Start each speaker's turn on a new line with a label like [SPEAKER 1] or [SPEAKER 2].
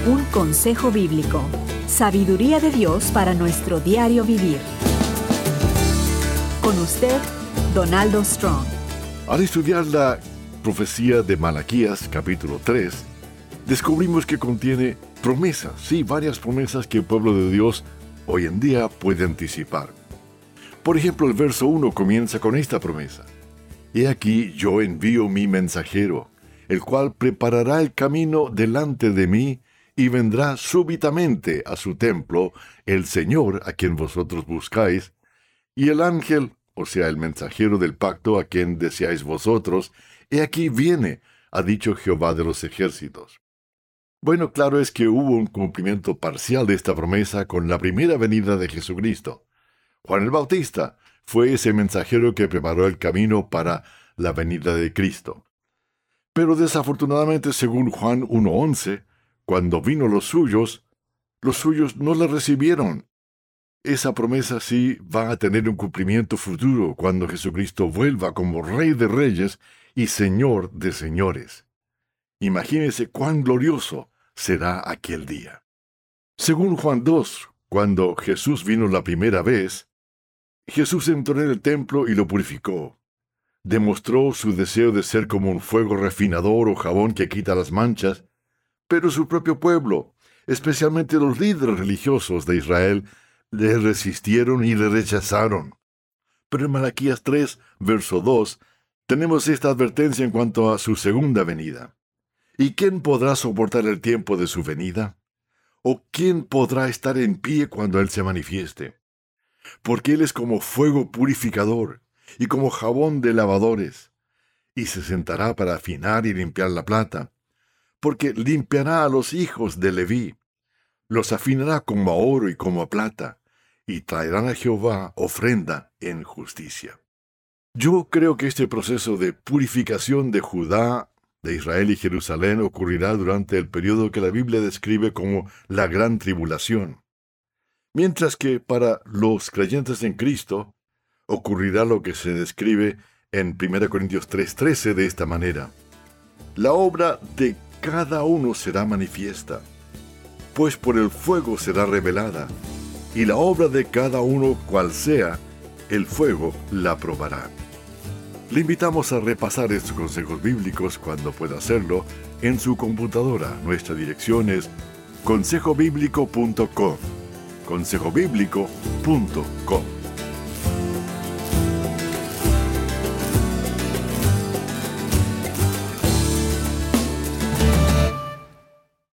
[SPEAKER 1] Un consejo bíblico. Sabiduría de Dios para nuestro diario vivir. Con usted, Donaldo Strong.
[SPEAKER 2] Al estudiar la profecía de Malaquías, capítulo 3, descubrimos que contiene promesas, varias promesas que el pueblo de Dios hoy en día puede anticipar. Por ejemplo, el verso 1 comienza con esta promesa: He aquí yo envío mi mensajero, el cual preparará el camino delante de mí, y vendrá súbitamente a su templo el Señor a quien vosotros buscáis, y el ángel, o sea, el mensajero del pacto a quien deseáis vosotros, he aquí viene, ha dicho Jehová de los ejércitos. Bueno, claro es que hubo un cumplimiento parcial de esta promesa con la primera venida de Jesucristo. Juan el Bautista fue ese mensajero que preparó el camino para la venida de Cristo. Pero desafortunadamente, según Juan 1:11, cuando vino los suyos no la recibieron. Esa promesa sí va a tener un cumplimiento futuro cuando Jesucristo vuelva como Rey de Reyes y Señor de Señores. Imagínese cuán glorioso será aquel día. Según Juan 2, cuando Jesús vino la primera vez, Jesús entró en el templo y lo purificó. Demostró su deseo de ser como un fuego refinador o jabón que quita las manchas, pero su propio pueblo, especialmente los líderes religiosos de Israel, le resistieron y le rechazaron. Pero en Malaquías 3, verso 2, tenemos esta advertencia en cuanto a su segunda venida. ¿Y quién podrá soportar el tiempo de su venida? ¿O quién podrá estar en pie cuando Él se manifieste? Porque Él es como fuego purificador y como jabón de lavadores, y se sentará para afinar y limpiar la plata, porque limpiará a los hijos de Leví, los afinará como a oro y como a plata, y traerán a Jehová ofrenda en justicia. Yo creo que este proceso de purificación de Judá, de Israel y Jerusalén ocurrirá durante el periodo que la Biblia describe como la Gran Tribulación. Mientras que para los creyentes en Cristo ocurrirá lo que se describe en 1 Corintios 3:13 de esta manera: La obra de cada uno será manifiesta, pues por el fuego será revelada, y la obra de cada uno cual sea, el fuego la probará. Le invitamos a repasar estos consejos bíblicos cuando pueda hacerlo en su computadora. Nuestra dirección es consejobiblico.com. consejobiblico.com.